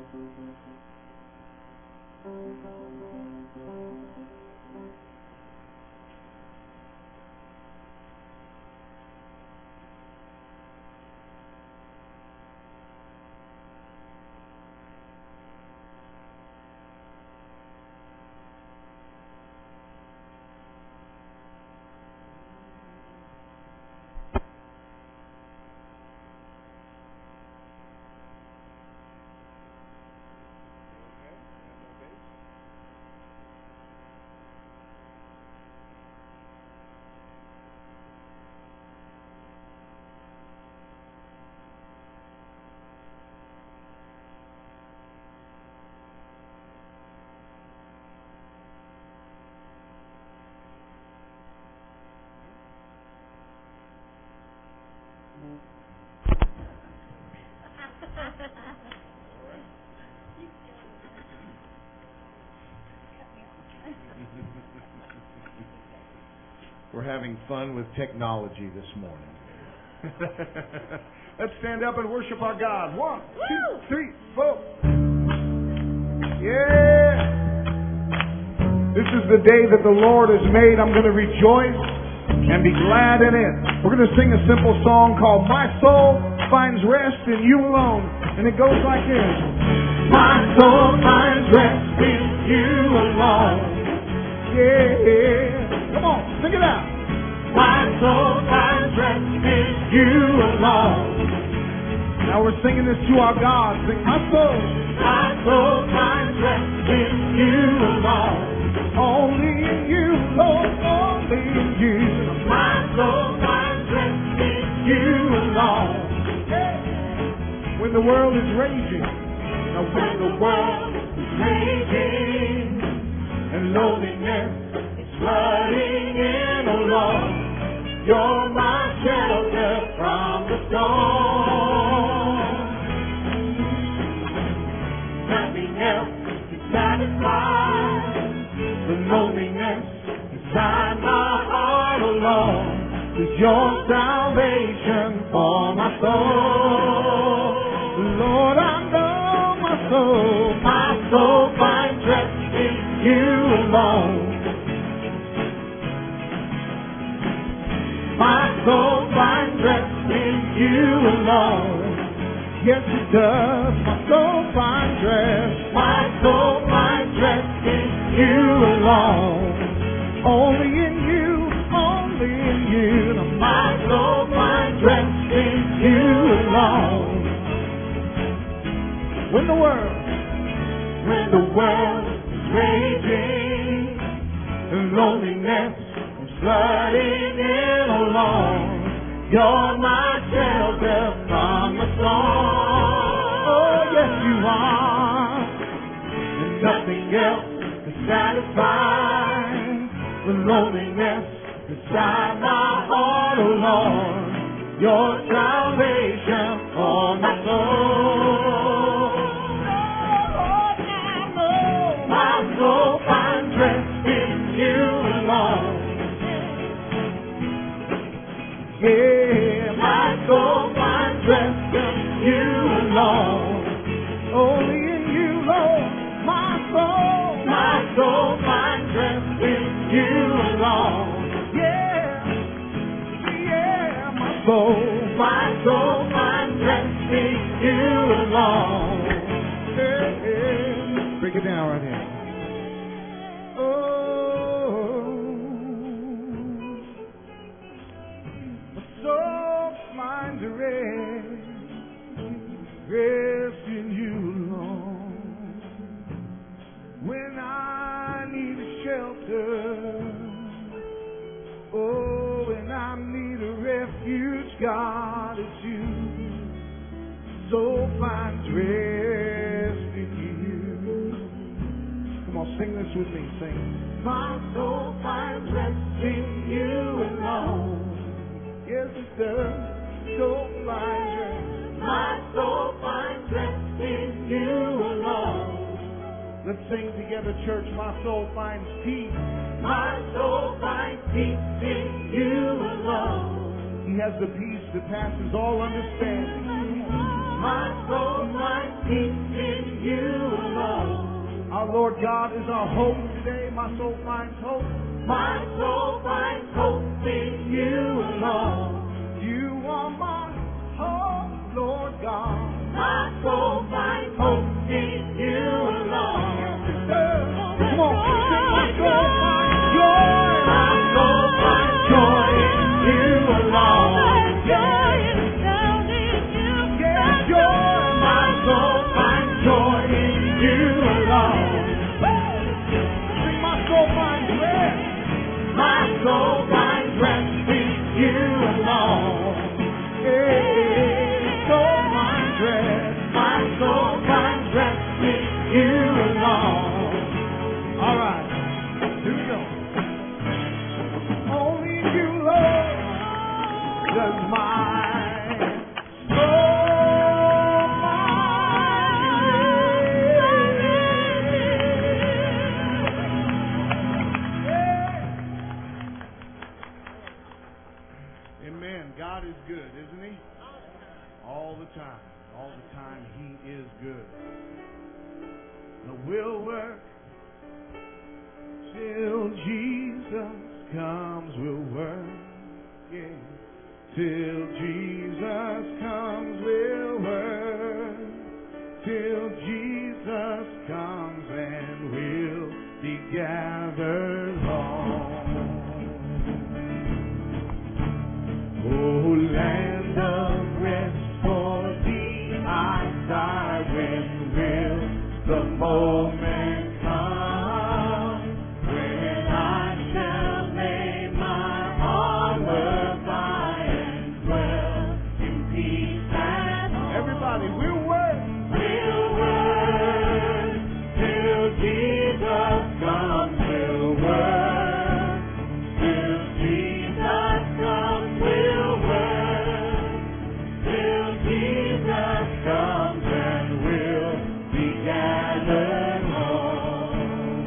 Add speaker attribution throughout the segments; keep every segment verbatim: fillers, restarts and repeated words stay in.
Speaker 1: We're having fun with technology this morning. Let's stand up and worship our God. One, two, three, four. Yeah. This is the day that the Lord has made. I'm going to rejoice and be glad in it. We're going to sing a simple song called My Soul Finds Rest in You Alone. And it goes like this. My soul finds rest in You alone. Yeah. Come on, sing it out. My soul finds rest in You alone. Now we're singing this to our God. Sing, my soul. My soul finds rest in You alone. Only in You, Lord, only in You. My soul finds rest in You alone. Hey. When the world is raging, now when the world is raging, and loneliness is flooding in, oh Lord, You're my shelter from the storm. Nothing else can satisfy the loneliness inside my heart alone. Is Your salvation for my soul. Lord, I know my soul, my soul finds rest in You alone. My soul finds rest in You alone. Yes, it does. My soul finds rest. My soul finds rest in You alone. Only in You, only in You. My soul finds rest in You alone. When the world, when the world is raging, and loneliness is flooding in alone, You're my shelter from the storm. Oh, yes, You are. And nothing else can satisfy the loneliness inside my heart, oh Lord. Your salvation for my soul. Lord, I know my soul finds rest in You alone. Yeah, my soul finds rest in You alone. Only in You, Lord, my soul, my soul finds rest in You alone. Yeah, yeah, my soul, my soul finds rest in You alone. Yeah, yeah. Break it down right here. Rest in You alone. When I need a shelter, oh, when I need a refuge, God, it's You. Soul finds rest in You. Come on, sing this with me. Sing. My soul finds rest in You alone. Yes, it does. Soul finds rest. My soul finds rest in You alone. Let's sing together, church. My soul finds peace. My soul finds peace in You alone. He has the peace that passes all understanding. My soul finds peace in you alone. Our Lord God is our hope today. My soul finds hope. My soul finds hope in you alone. You are my hope, Lord God. My soul finds hope in you alone. Come on, sing my soul finds joy. My soul finds joy in you alone. Joy is found in you. Yeah, joy. My soul finds joy in you alone. Sing my soul finds rest. My soul finds rest in you alone. Yeah, soul finds rest. My soul finds rest in you alone. All right, here we go. Only you, Lord, does my soul find rest. Amen. God is good, isn't He? All the time. All the time He is good. And we'll work till Jesus comes, we'll work. Yeah. Till Jesus comes, we'll work. Till Jesus comes and we'll be gathered home. Oh, land of rest for thee I sigh, when will the moment come when I shall lay my armor by and dwell in peace and home. Everybody, we'll work. We'll work till Jesus comes. We'll work till Jesus comes. We'll work till Jesus comes and we'll be gathered home.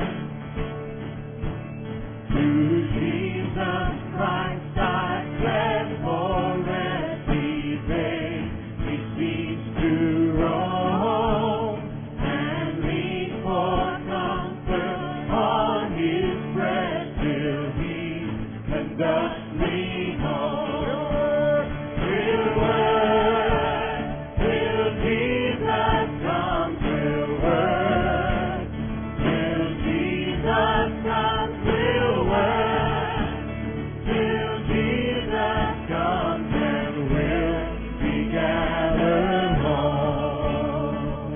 Speaker 1: To Jesus Christ I fled for rest. He bade me cease to roam and lean for comfort on His breast till He conducts me home. We'll work till Jesus comes. We'll work till Jesus comes. We'll work till Jesus comes and we'll be gathered home.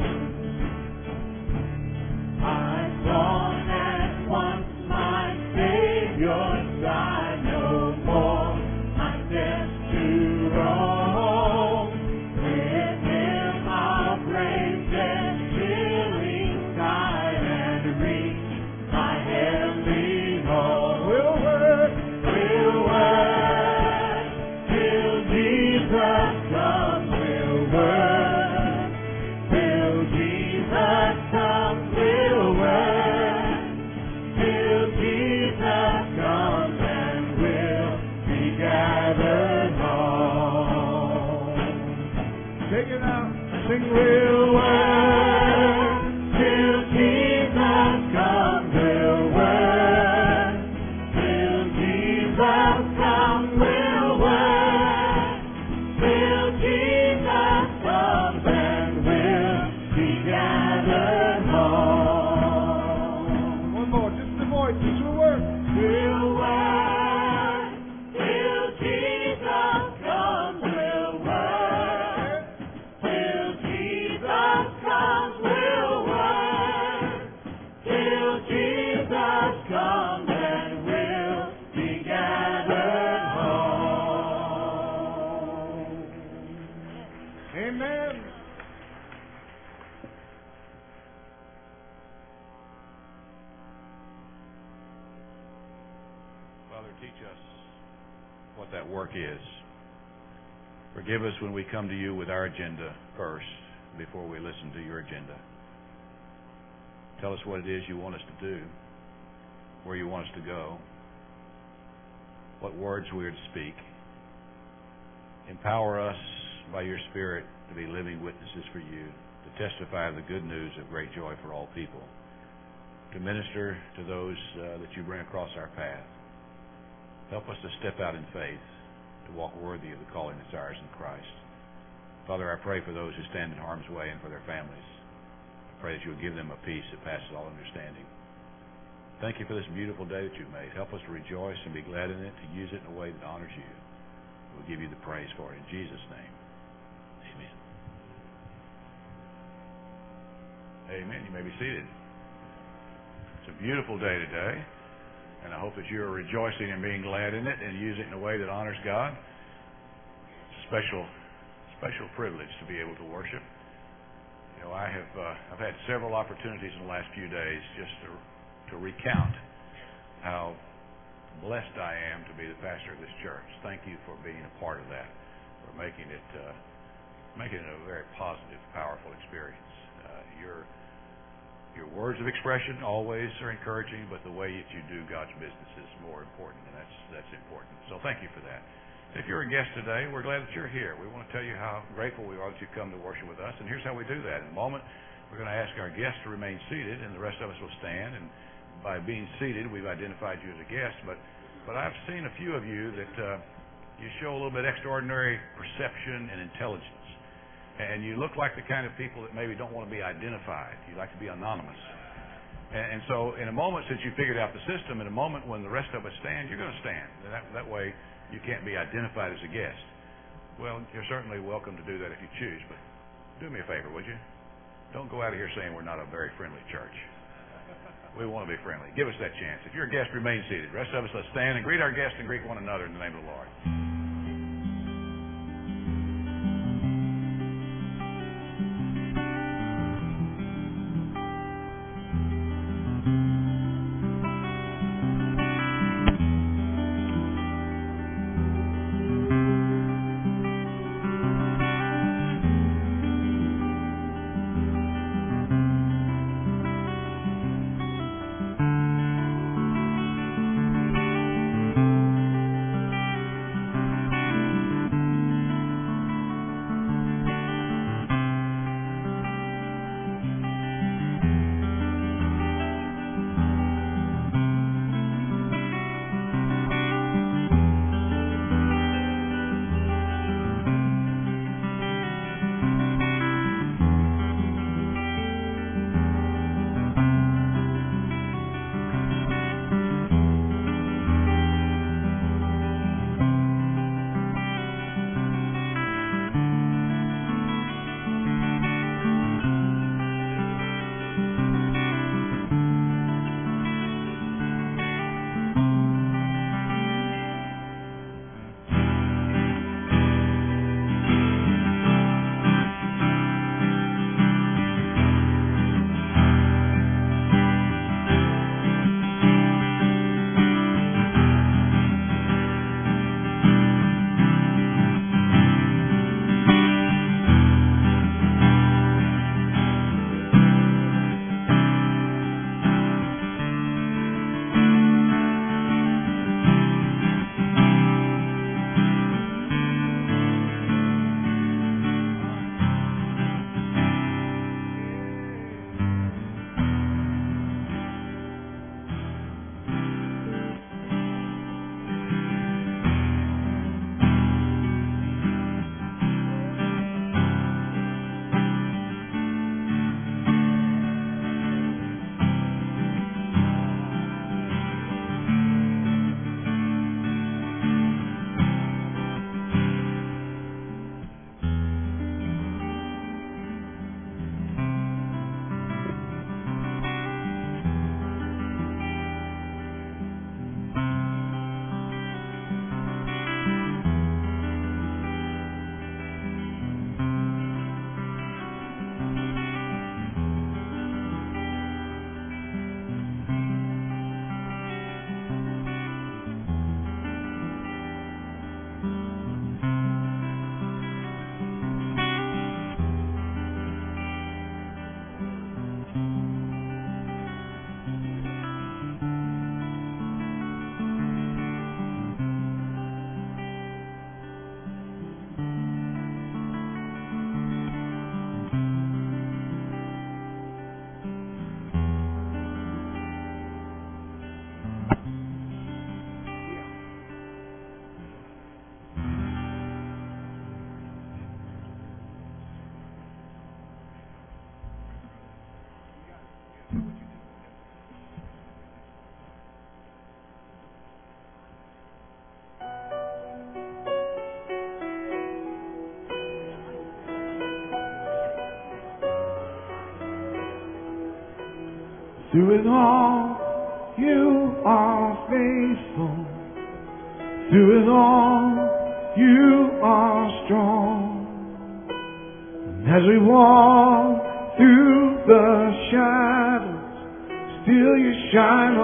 Speaker 1: I long at once my Savior's side, no more my steps to roam. With Him I'll brave death's chilling side and reach my heavenly home. We'll work, we'll work till Jesus comes. We'll work till Jesus comes. We'll work till Jesus comes and we'll be gathered home. Take it out. Sing, we'll work till Jesus comes. We'll work till Jesus comes. We'll work till Jesus comes and we'll be gathered home. One more, just the voice, just the word. We'll work till Jesus comes. We'll work till Jesus comes. We'll work till Jesus comes and we'll be gathered home. Amen.
Speaker 2: Father, teach us what that work is. Forgive us when we come to you with our agenda first, before we listen to your agenda. Tell us what it is you want us to do, where you want us to go, what words we are to speak. Empower us by your Spirit to to be living witnesses for you, to testify of the good news of great joy for all people, to minister to those uh, that you bring across our path. Help us to step out in faith, to walk worthy of the calling that's ours in Christ. Father, I pray for those who stand in harm's way and for their families. I pray that you'll give them a peace that passes all understanding. Thank you for this beautiful day that you've made. Help us to rejoice and be glad in it, to use it in a way that honors you. We'll give you the praise for it in Jesus' name. Amen. Amen. You may be seated. It's a beautiful day today, and I hope that you are rejoicing and being glad in it and use it in a way that honors God. It's a special, special privilege to be able to worship. You know, I have uh, I've had several opportunities in the last few days just to to recount how blessed I am to be the pastor of this church. Thank you for being a part of that, for making it uh, making it a very positive, powerful experience. Uh, your your words of expression always are encouraging, but the way that you do God's business is more important, and that's that's important. So thank you for that. If you're a guest today, we're glad that you're here. We want to tell you how grateful we are that you come to worship with us, and here's how we do that. In a moment, we're going to ask our guests to remain seated, and the rest of us will stand. And by being seated, we've identified you as a guest, but but I've seen a few of you that uh, you show a little bit extraordinary perception and intelligence, and you look like the kind of people that maybe don't want to be identified. You like to be anonymous. And, and so in a moment, since you figured out the system, in a moment when the rest of us stand, you're going to stand. And that, that way you can't be identified as a guest. Well, you're certainly welcome to do that if you choose, but do me a favor, would you? Don't go out of here saying we're not a very friendly church. We want to be friendly. Give us that chance. If you're a guest, remain seated. The rest of us, let's stand and greet our guests and greet one another in the name of the Lord.
Speaker 1: Through it all, you are faithful. Through it all, you are strong. And as we walk through the shadows, still you shine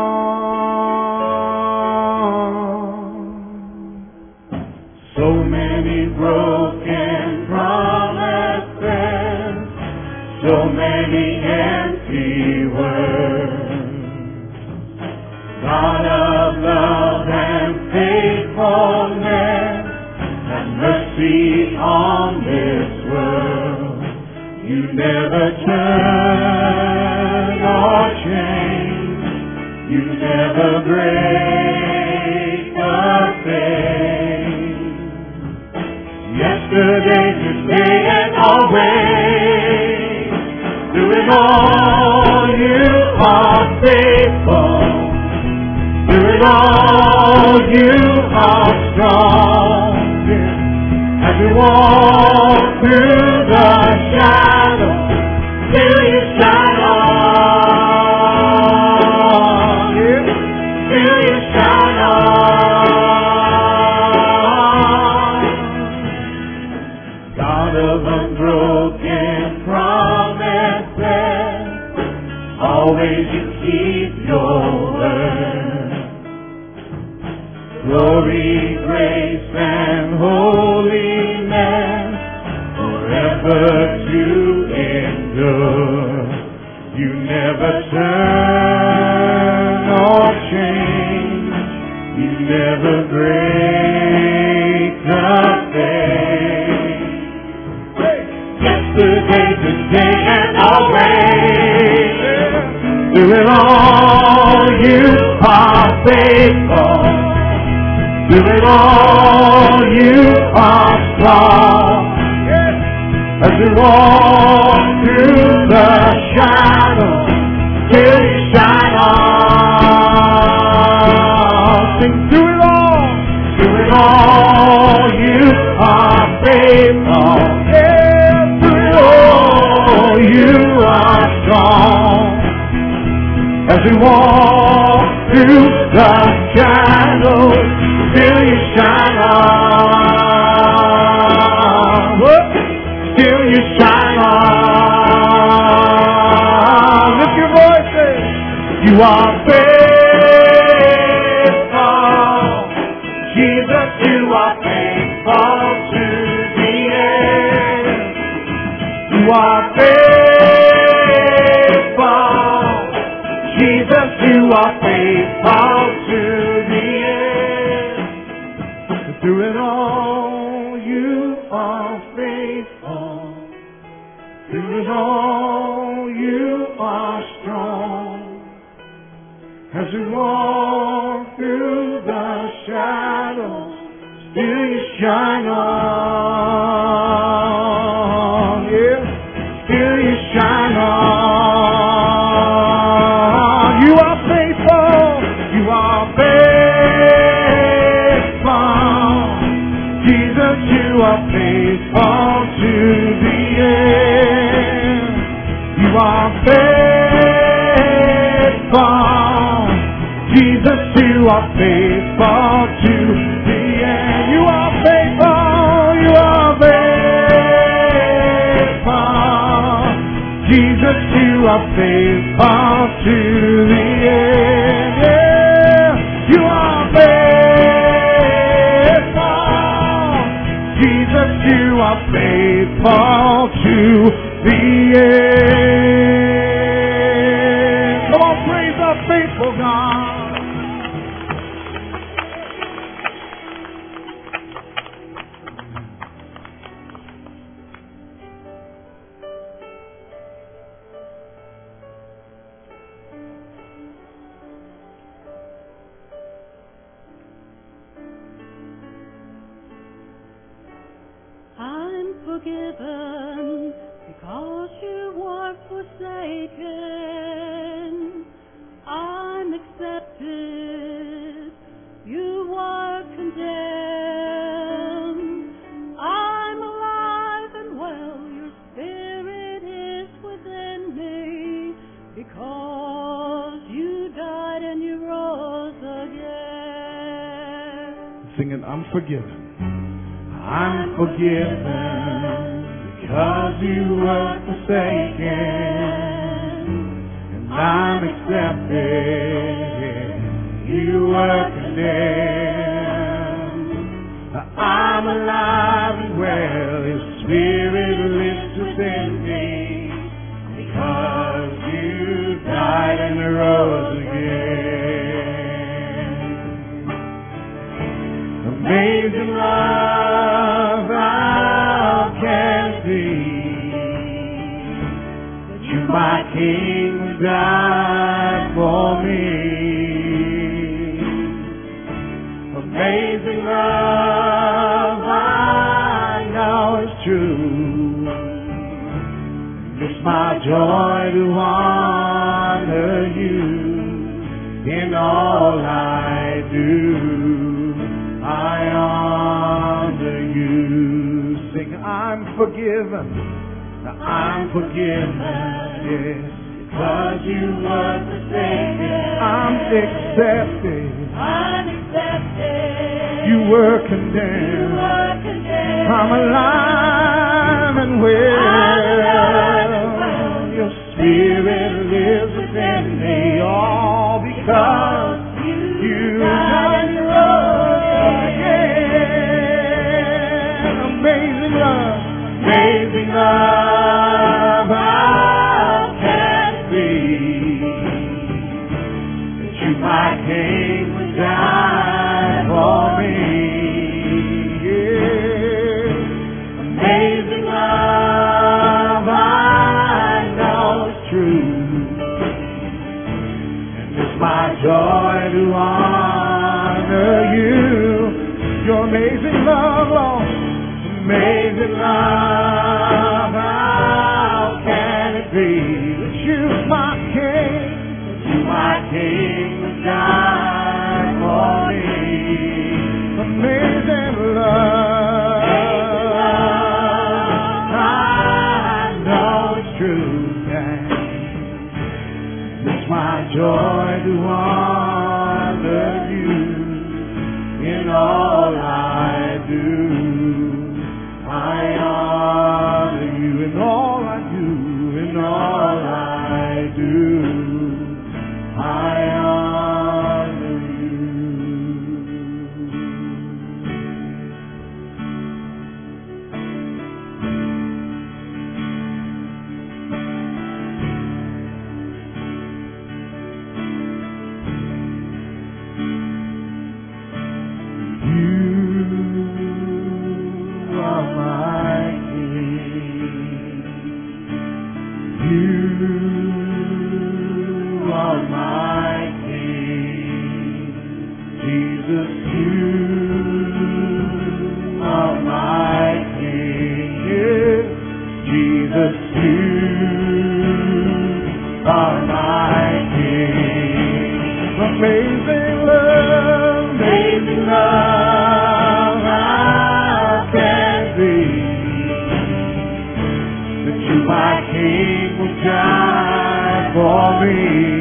Speaker 1: on. So many broken promises, so many empty words. God of love and faithfulness, have mercy on this world. You never turn or change. You never break a thing. Yesterday, today, and always. Through it all, you are faithful. Through it all, you are strong. As we walk through the shadows, till you shine on. Till you shine on. God of unbroken promises, always you keep your word. Glory, grace, and holiness, forever to endure. You never turn or change. You never break the thing. Yesterday, today, and always. Through it all, you are faithful. Through it all, you are strong. As we walk through the shadows, till you shine on. Sing through it all. Through it all, you are faithful. Yeah, through it all, you are strong. As we walk through the shadows, till you shine on. Till you shine on. Lift your voices. You are faithful. Jesus, you are faithful to the end. You are faithful. Jesus, you are faithful to the end. Through it all, you are faithful. Through it all, you are strong. As we walk through the shadows, still you shine on. Yeah, still you shine on. You are faithful. You are faithful. Jesus, you are faithful to the end. You are faithful. Jesus, you are faithful to the end. You are faithful. You are faithful. Jesus, you are faithful to the end. Yeah, you are faithful. Jesus, you are faithful to the end. Come on, praise our faithful God.
Speaker 3: I'm forgiven because you were forsaken. I'm accepted. You were condemned. I'm alive and well. Your spirit is within me because
Speaker 1: I'm forgiven. I'm forgiven because you were forsaken, and I'm accepted. You were condemned. I'm alive and well. His Spirit lives within me because you died and rose again. Amazing love, how can it be that you, my King, died for me? Amazing love, I know it's true. It's my joy to honor you in all I do. I honor you. Sing, I'm forgiven. I'm forgiven, yes, because you were forsaken. I'm accepted. I'm accepted. You were condemned. You were condemned. I'm alive and well. Alive and well. Your Spirit lives within me, all because you, you died and rose again. Amazing love, amazing love, how can it be that you, my King, would die for me? Yeah. Amazing love, I know it's true, and it's my joy to honor you. Your amazing love, Lord, amazing love, how can it be that you, my King, that you, my King, would die for me? Amazing love, I know it's true, yeah. It's my joy to honor you in all I do. I honor you in all I do, in all I do. I honor you. You are my King. You are my King. Jesus, you are my King. Yes, Jesus, you are my King. Amazing love, amazing love, how can it be that you, my King, will die for me?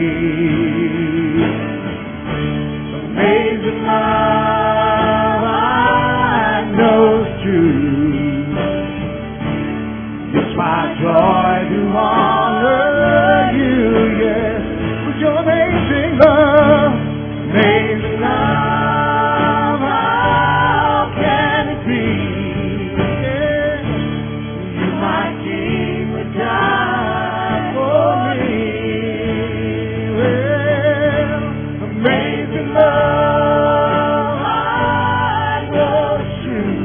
Speaker 1: Amazing love, I know it's true. It's my joy to honor you, yes, with your amazing love, amazing love, how can it be? Yeah. You, my King, would die for me. Well, amazing love, I know it's true,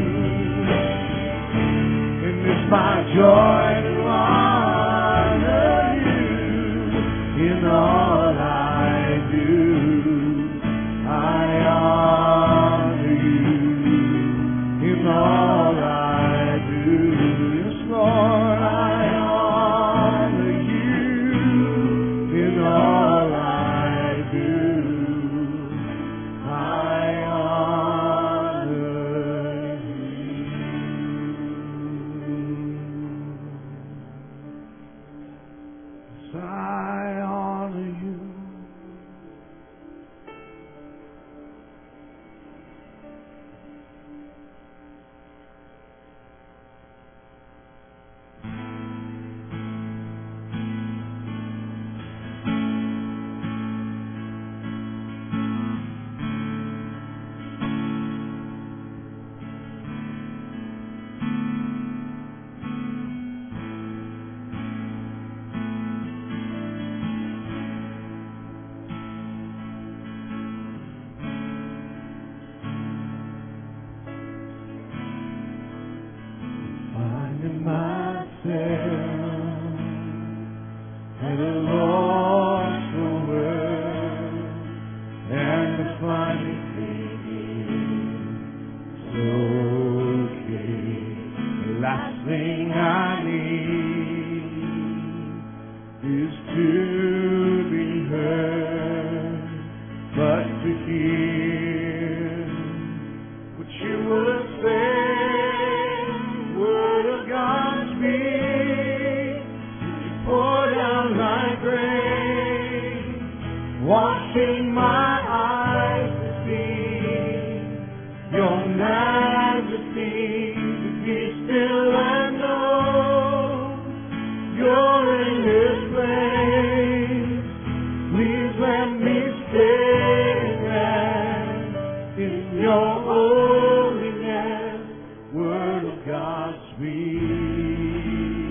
Speaker 1: and it's my joy to honor you in all I do. I honor you in all I do. Yes, Lord, I honor you in all I do. I honor you. finding myself at a loss for words, and the funny thing is okay. The last thing I need is to be heard, but to hear what you would say. Word of God speak, you pour down like rain, washing my eyes to see your majesty, to be still and know you're in this place. Please let me stay there in your holiness. Word of God speak.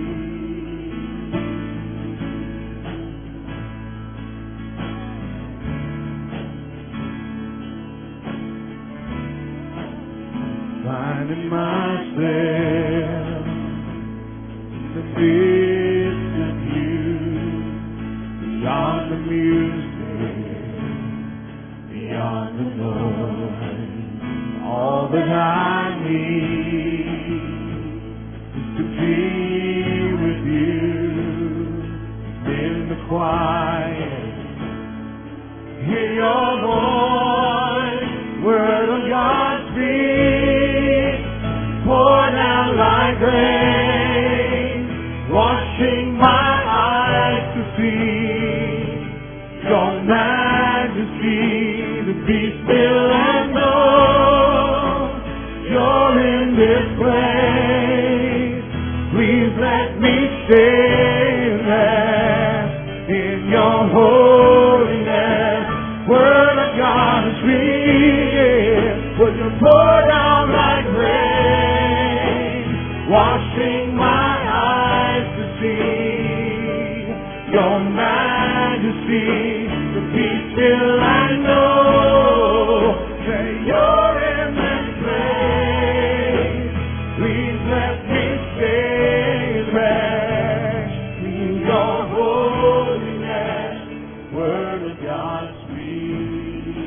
Speaker 1: Finding myself in the midst of you, beyond the music, beyond the noise. All that I need is to be with you in the quiet. Hear your voice, word of God speak, pour down like rain, washing my eyes to see your majesty, to be still and know you're in this place. Please let me stay there in your holiness. Word of God is speaking. Would you pour down like rain, washing my eyes to see your majesty, to be still and know that you're in this place. Please let me stay there in your holiness. Word of God speak.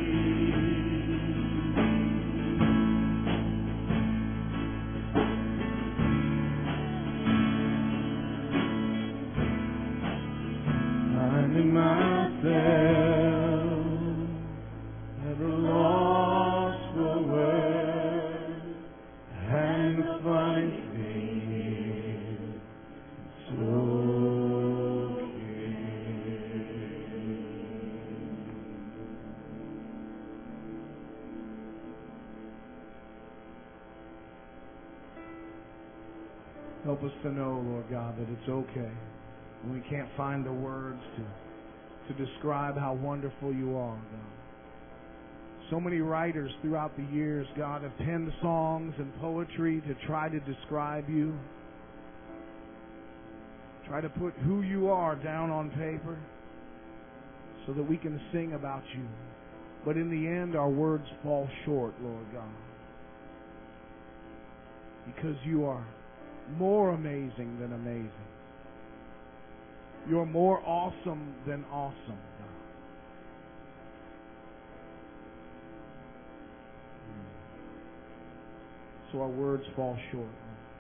Speaker 1: Finding myself at a loss for words, and the funny thing is, it's okay. Help us to know, Lord God, that it's okay when we can't find the words to to describe how wonderful you are, God. So many writers throughout the years, God, have penned songs and poetry to try to describe you, try to put who you are down on paper so that we can sing about you. But in the end, our words fall short, Lord God, because you are more amazing than amazing. You're more awesome than awesome, God. So our words fall short.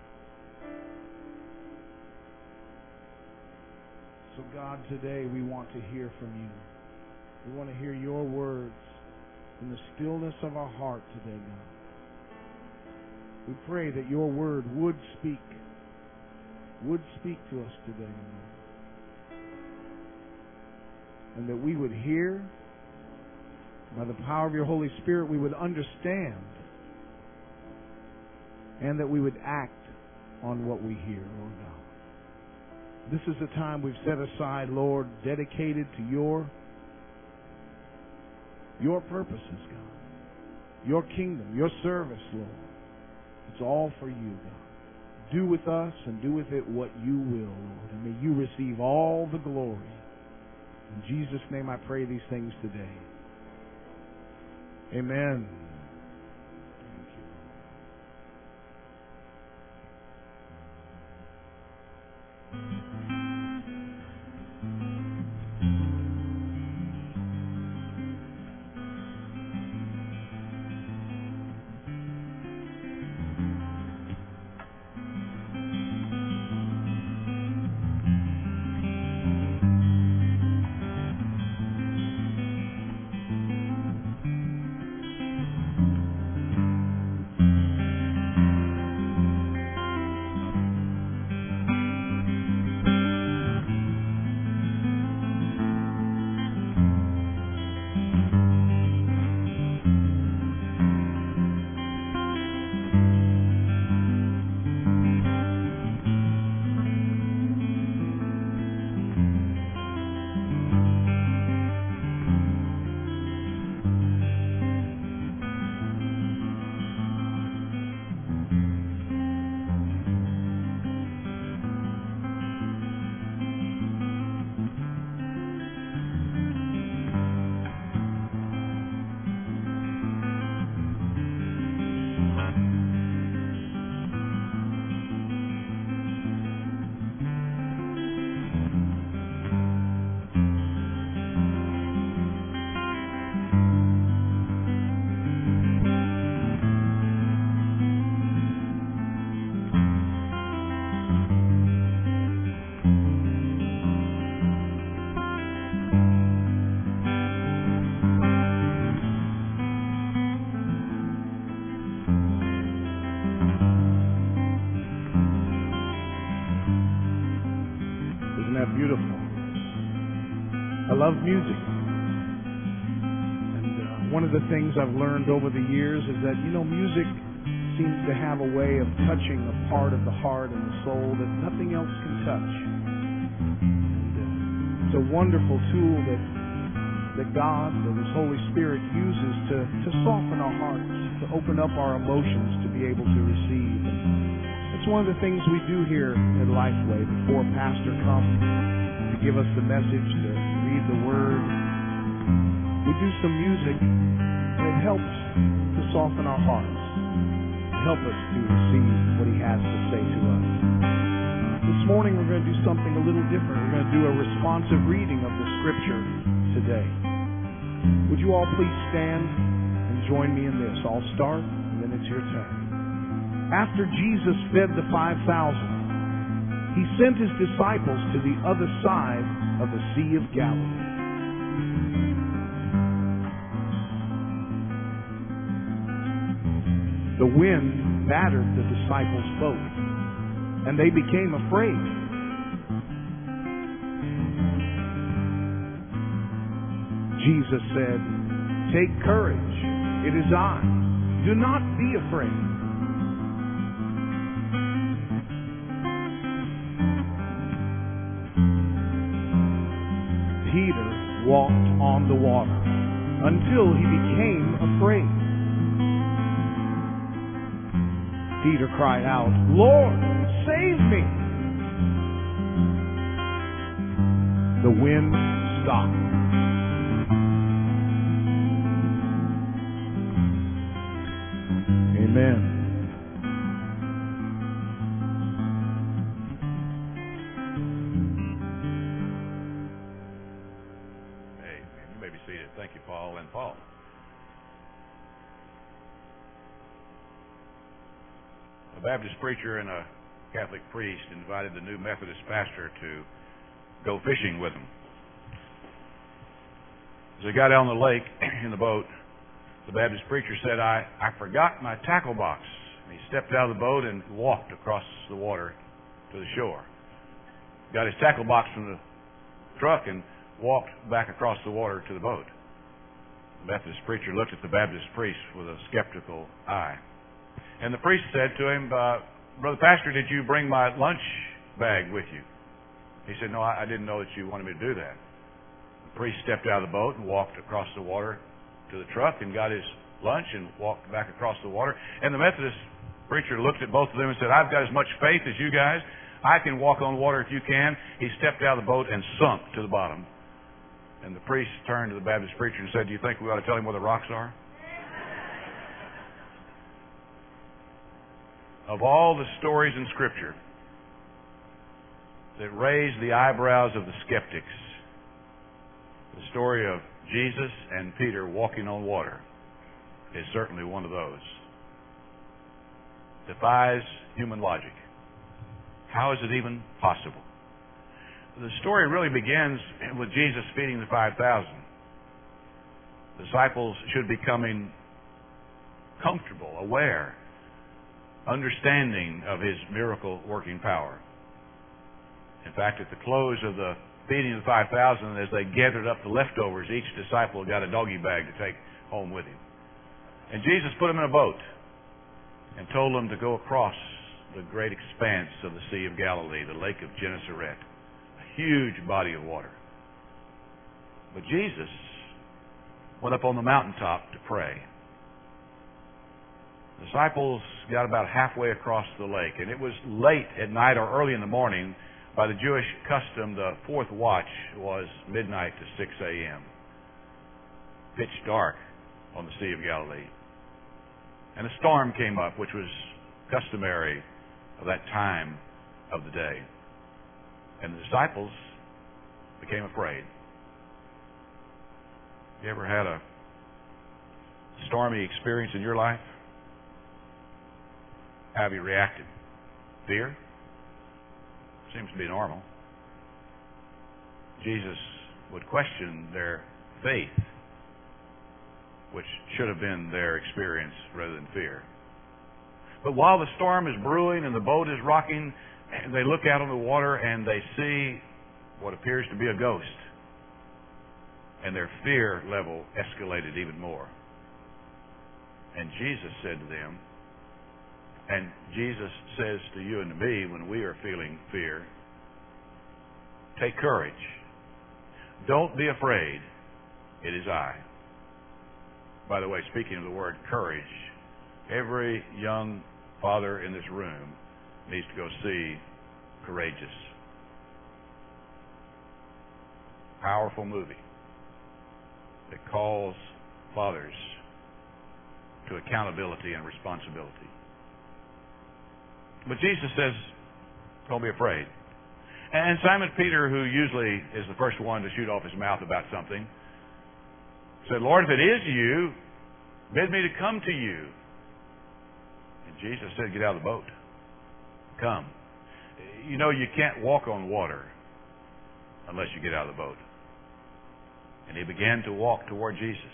Speaker 1: So God, today we want to hear from you. We want to hear your words in the stillness of our heart today, God. We pray that your word would speak, would speak to us today, Lord. And that we would hear, by the power of your Holy Spirit, we would understand, and that we would act on what we hear, Lord God. This is the time we've set aside, Lord, dedicated to your, your purposes, God. Your kingdom, your service, Lord. It's all for you, God. Do with us and do with it what you will, Lord. And may you receive all the glory. In Jesus' name I pray these things today. Amen. Thank you. that beautiful? I love music. And uh, one of the things I've learned over the years is that, you know, music seems to have a way of touching a part of the heart and the soul that nothing else can touch. And uh, it's a wonderful tool that that God, that His Holy Spirit uses to, to soften our hearts, to open up our emotions to be able to receive. And it's one of the things we do here at Lifeway before Pastor comes to give us the message, to read the Word. We do some music that helps to soften our hearts, to help us to receive what He has to say to us. This morning we're going to do something a little different. We're going to do a responsive reading of the Scripture today. Would you all please stand and join me in this? I'll start, and then it's your turn. After Jesus fed the five thousand, He sent His disciples to the other side of the Sea of Galilee. The wind battered the disciples' boat, and they became afraid. Jesus said, "Take courage, it is I. Do not be afraid." Peter walked on the water until he became afraid. Peter cried out, "Lord, save me!" The wind stopped. Amen.
Speaker 2: Hey, you may be seated. Thank you, Paul and Paul. A Baptist preacher and a Catholic priest invited the new Methodist pastor to go fishing with them. As they got out on the lake in the boat, the Baptist preacher said, I, I forgot my tackle box. And he stepped out of the boat and walked across the water to the shore. Got his tackle box from the truck and walked back across the water to the boat. The Methodist preacher looked at the Baptist priest with a skeptical eye. And the priest said to him, uh, Brother Pastor, did you bring my lunch bag with you? He said, no, I, I didn't know that you wanted me to do that. The priest stepped out of the boat and walked across the water to the truck and got his lunch and walked back across the water. And the Methodist preacher looked at both of them and said, I've got as much faith as you guys. I can walk on water if you can. He stepped out of the boat and sunk to the bottom. And the priest turned to the Baptist preacher and said, do you think we ought to tell him where the rocks are? Of all the stories in Scripture that raise the eyebrows of the skeptics, the story of Jesus and Peter walking on water is certainly one of those. Defies human logic. How is it even possible? The story really begins with Jesus feeding the five thousand. Disciples should be becoming comfortable, aware, understanding of His miracle-working power. In fact, at the close of the feeding of the five thousand, as they gathered up the leftovers, each disciple got a doggy bag to take home with him. And Jesus put them in a boat and told them to go across the great expanse of the Sea of Galilee, the Lake of Gennesaret, a huge body of water. But Jesus went up on the mountaintop to pray. The disciples got about halfway across the lake, and it was late at night or early in the morning. By the Jewish custom, the fourth watch was midnight to six a.m. Pitch dark on the Sea of Galilee. And a storm came up, which was customary of that time of the day. And the disciples became afraid. You ever had a stormy experience in your life? How have you reacted? Fear? Seems to be normal. Jesus would question their faith, which should have been their experience rather than fear. But while the storm is brewing and the boat is rocking, they look out on the water and they see what appears to be a ghost. And their fear level escalated even more. And Jesus said to them, and Jesus says to you and to me when we are feeling fear, take courage. Don't be afraid. It is I. By the way, speaking of the word courage, every young father in this room needs to go see Courageous. Powerful movie that calls fathers to accountability and responsibility. But Jesus says, don't be afraid. And Simon Peter, who usually is the first one to shoot off his mouth about something, said, Lord, if it is you, bid me to come to you. And Jesus said, get out of the boat. Come. You know, you can't walk on water unless you get out of the boat. And he began to walk toward Jesus.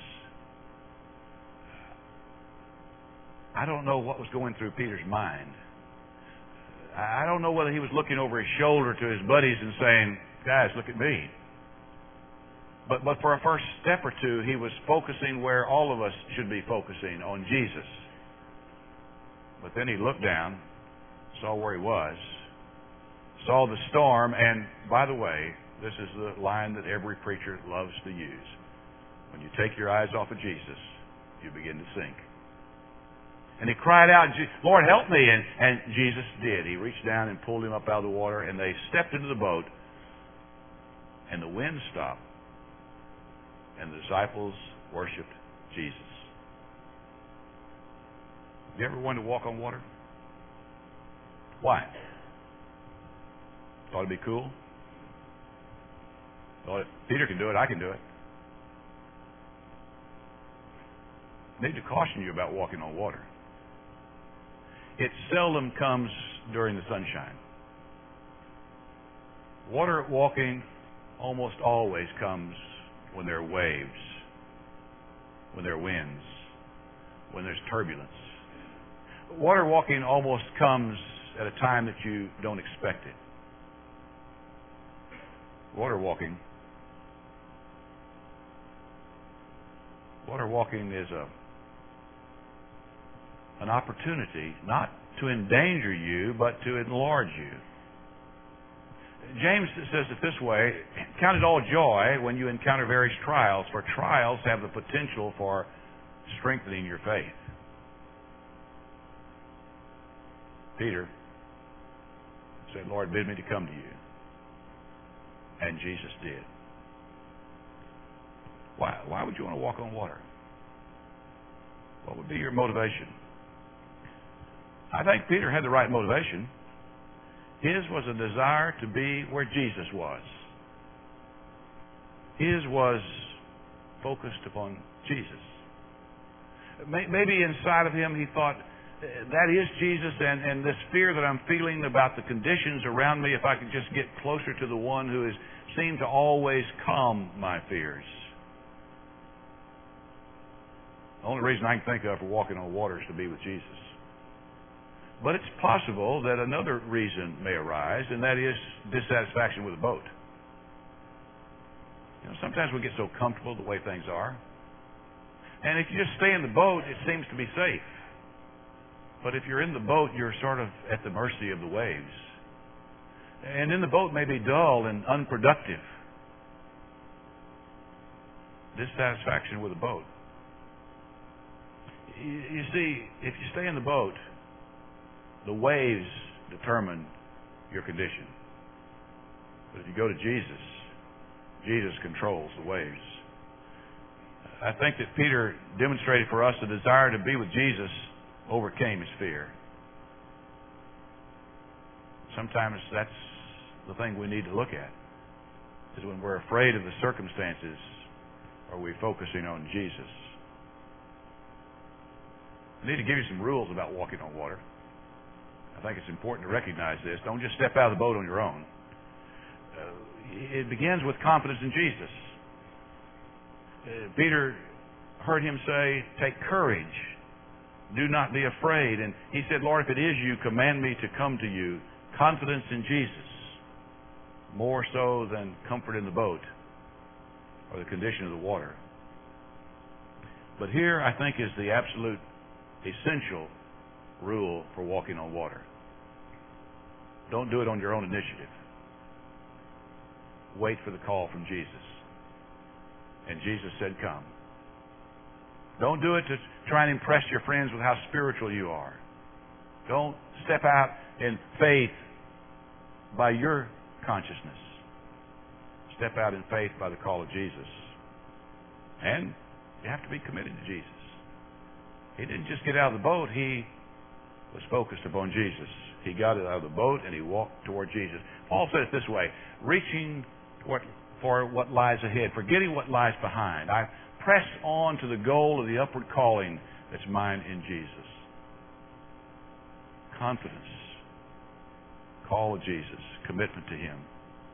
Speaker 2: I don't know what was going through Peter's mind. I don't know whether he was looking over his shoulder to his buddies and saying, guys, look at me. But, but for a first step or two, he was focusing where all of us should be focusing, on Jesus. But then he looked down, saw where he was, saw the storm, and by the way, this is the line that every preacher loves to use. When you take your eyes off of Jesus, you begin to sink. And he cried out, Lord, help me. And, and Jesus did. He reached down and pulled him up out of the water, and they stepped into the boat, and the wind stopped, and the disciples worshiped Jesus. Have you ever wanted to walk on water? Why? Thought it'd be cool? Thought if Peter can do it, I can do it. I need to caution you about walking on water. It seldom comes during the sunshine. Water walking almost always comes when there are waves, when there are winds, when there's turbulence. Water walking almost comes at a time that you don't expect it. Water walking Water walking is a an opportunity not to endanger you, but to enlarge you. James says it this way, count it all joy when you encounter various trials, for trials have the potential for strengthening your faith. Peter said, Lord, bid me to come to you. And Jesus did. Why, why would you want to walk on water? What would be your motivation? I think Peter had the right motivation. His was a desire to be where Jesus was. His was focused upon Jesus. Maybe inside of him he thought, that is Jesus, and, and this fear that I'm feeling about the conditions around me, if I could just get closer to the one who has seemed to always calm my fears. The only reason I can think of for walking on water is to be with Jesus. But it's possible that another reason may arise, and that is dissatisfaction with the boat. You know, sometimes we get so comfortable the way things are. And if you just stay in the boat, it seems to be safe. But if you're in the boat, you're sort of at the mercy of the waves. And in the boat may be dull and unproductive. Dissatisfaction with the boat. You see, if you stay in the boat, the waves determine your condition. But if you go to Jesus, Jesus controls the waves. I think that Peter demonstrated for us a desire to be with Jesus overcame his fear. Sometimes that's the thing we need to look at, is when we're afraid of the circumstances, are we focusing on Jesus? I need to give you some rules about walking on water. I think it's important to recognize this. Don't just step out of the boat on your own. Uh, it begins with confidence in Jesus. Uh, Peter heard him say, take courage. Do not be afraid. And he said, Lord, if it is you, command me to come to you. Confidence in Jesus. more so than comfort in the boat or the condition of the water. But here, I think, is the absolute essential rule for walking on water. Don't do it on your own initiative. Wait for the call from Jesus. And Jesus said, come. Don't do it to try and impress your friends with how spiritual you are. Don't step out in faith by your consciousness. Step out in faith by the call of Jesus. And you have to be committed to Jesus. He didn't just get out of the boat. He was focused upon Jesus. He got out of the boat and he walked toward Jesus. Paul said it this way, reaching toward, for what lies ahead, forgetting what lies behind. I press on to the goal of the upward calling that's mine in Jesus. Confidence. Call of Jesus. Commitment to Him.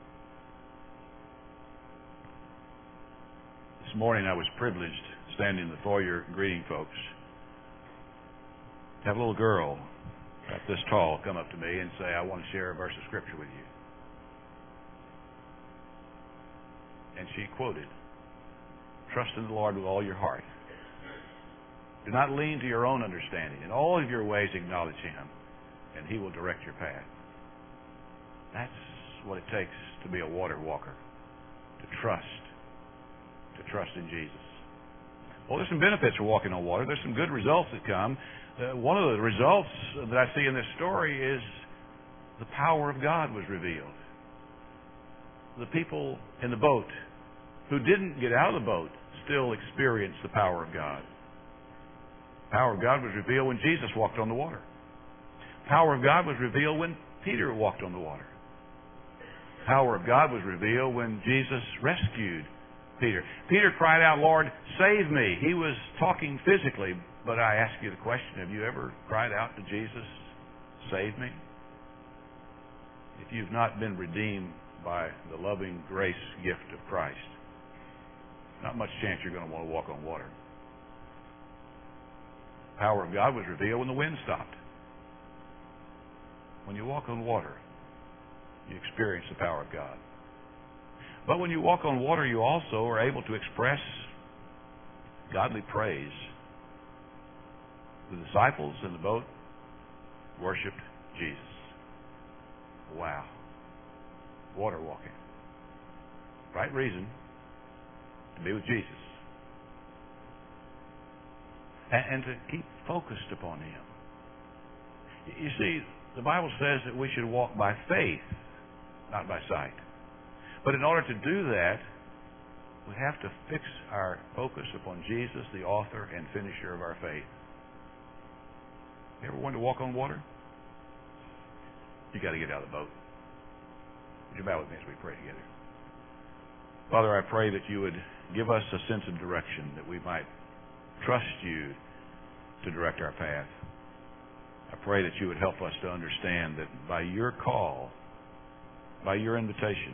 Speaker 2: This morning I was privileged, standing in the foyer greeting folks, to have a little girl about this tall come up to me and say, I want to share a verse of Scripture with you. And she quoted, trust in the Lord with all your heart. Do not lean to your own understanding. In all of your ways acknowledge Him, and He will direct your path. That's what it takes to be a water walker, to trust, to trust in Jesus. Well, there's some benefits for walking on water. There's some good results that come. Uh, one of the results that I see in this story is the power of God was revealed. The people in the boat who didn't get out of the boat still experienced the power of God. The power of God was revealed when Jesus walked on the water. The power of God was revealed when Peter walked on the water. The power of God was revealed when Jesus rescued Peter. Peter cried out, Lord, save me. He was talking physically, but I ask you the question, have you ever cried out to Jesus, save me? If you've not been redeemed by the loving grace gift of Christ, not much chance you're going to want to walk on water. The power of God was revealed when the wind stopped. When you walk on water, you experience the power of God. But when you walk on water, you also are able to express godly praise. The disciples in the boat worshipped Jesus. Wow. Water walking. Right reason to be with Jesus. And, and to keep focused upon Him. You see, the Bible says that we should walk by faith, not by sight. But in order to do that, we have to fix our focus upon Jesus, the author and finisher of our faith. You ever wanted to walk on water? You got to get out of the boat. Would you bow with me as we pray together? Father, I pray that you would give us a sense of direction, that we might trust you to direct our path. I pray that you would help us to understand that by your call, by your invitation,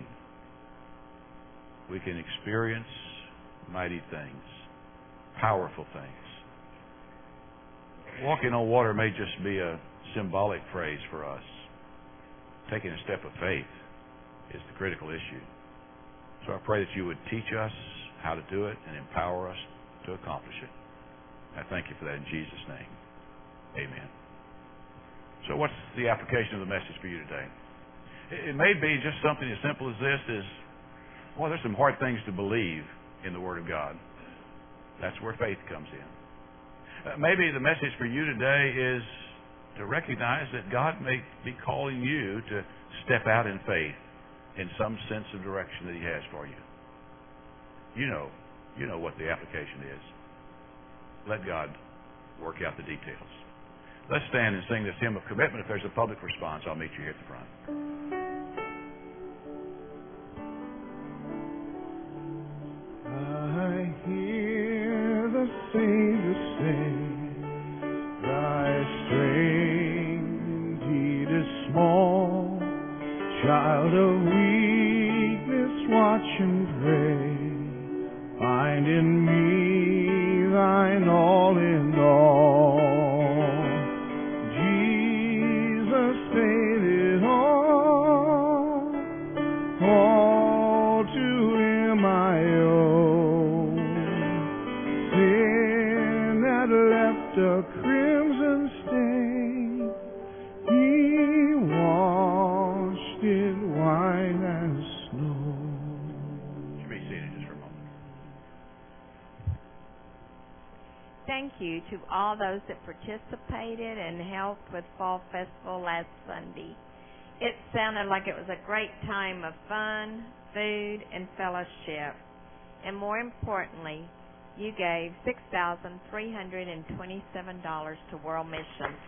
Speaker 2: we can experience mighty things, powerful things. Walking on water may just be a symbolic phrase for us. Taking a step of faith is the critical issue. So I pray that you would teach us how to do it and empower us to accomplish it. I thank you for that in Jesus' name. Amen. So what's the application of the message for you today? It may be just something as simple as this is, well, there's some hard things to believe in the Word of God. That's where faith comes in. Uh, maybe the message for you today is to recognize that God may be calling you to step out in faith in some sense of direction that He has for you. You know, you know what the application is. Let God work out the details. Let's stand and sing this hymn of commitment. If there's a public response, I'll meet you here at the front.
Speaker 1: I hear the Savior say, thy strength indeed is small. Child of weakness, watch and pray. Find in me thine all in all. Jesus paid it all. all
Speaker 4: to all those that participated and helped with Fall Festival last Sunday. It sounded like it was a great time of fun, food, and fellowship. And more importantly, you gave six thousand three hundred twenty-seven dollars to World Missions.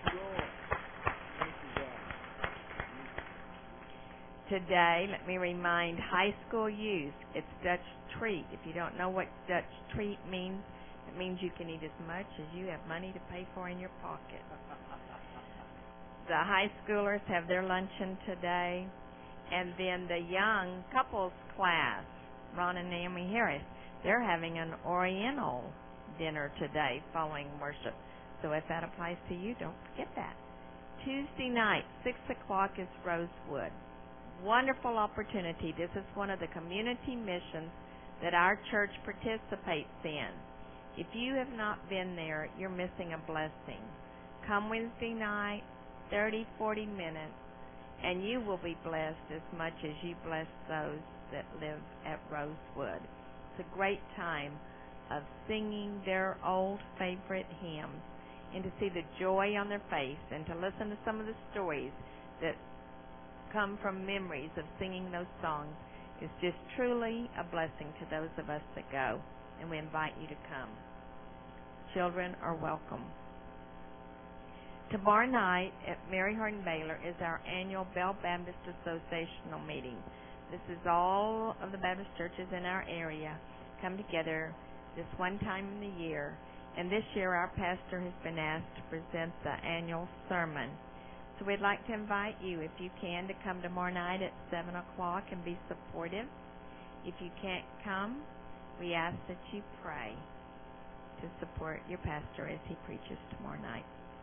Speaker 4: Today, let me remind high school youth, it's Dutch Treat. If you don't know what Dutch Treat means, it means you can eat as much as you have money to pay for in your pocket. The high schoolers have their luncheon today, and then the young couples class, Ron and Naomi Harris, they're having an Oriental dinner today following worship. So if that applies to you, don't forget that. Tuesday night, six o'clock is Rosewood. Wonderful opportunity. This is one of the community missions that our church participates in. If you have not been there, you're missing a blessing. Come Wednesday night, thirty, forty minutes, and you will be blessed as much as you bless those that live at Rosewood. It's a great time of singing their old favorite hymns and to see the joy on their face and to listen to some of the stories that come from memories of singing those songs is just truly a blessing to those of us that go, and we invite you to come. Children are welcome. Tomorrow night at Mary Hardin Baylor is our annual Bell Baptist Associational meeting. This is all of the Baptist churches in our area come together this one time in the year, and this year our pastor has been asked to present the annual sermon. So we'd like to invite you, if you can, to come tomorrow night at seven o'clock and be supportive. If you can't come, we ask that you pray to support your pastor as he preaches tomorrow night.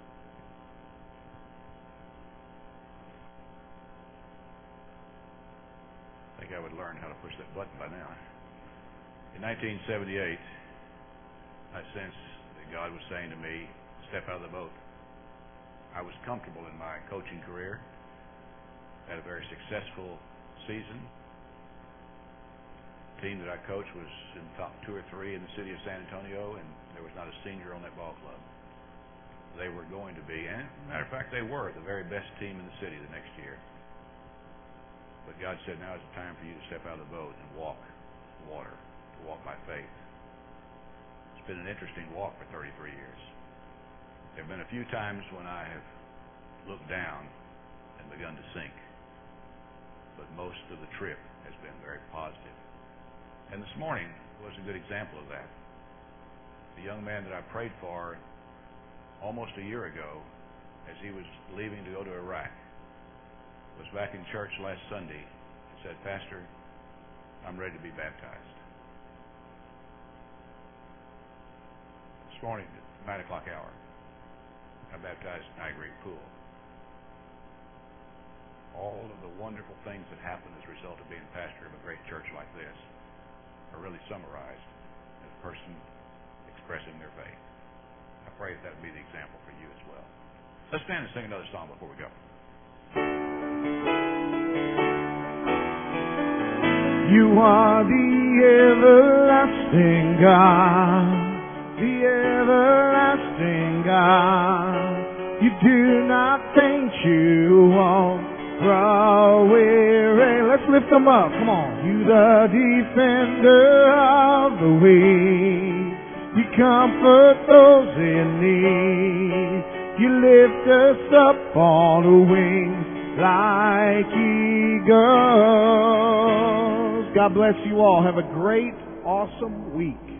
Speaker 2: I think I would learn how to push that button by now. In nineteen seventy-eight, I sensed that God was saying to me, step out of the boat. I was comfortable in my coaching career, had a very successful season. The team that I coached was in the top two or three in the city of San Antonio, and there was not a senior on that ball club. They were going to be, and as a matter of fact, they were the very best team in the city the next year. But God said, now is the time for you to step out of the boat and walk the water, to walk by faith. It's been an interesting walk for thirty-three years. There have been a few times when I have looked down and begun to sink, but most of the trip has been very positive. And this morning was a good example of that. The young man that I prayed for almost a year ago, as he was leaving to go to Iraq, was back in church last Sunday and said, Pastor, I'm ready to be baptized. This morning at nine o'clock hour, I baptized Niagara Creek Pool. All of the wonderful things that happen as a result of being pastor of a great church like this are really summarized as a person expressing their faith. I pray that that would be the example for you as well. Let's stand and sing another song before we go.
Speaker 1: You are the everlasting God, the everlasting God. You do not faint, you won't grow weary. Let's lift them up, come on. You the defender of the weak, you comfort those in need. You lift us up on the wings like eagles. God bless you all. Have a great, awesome week.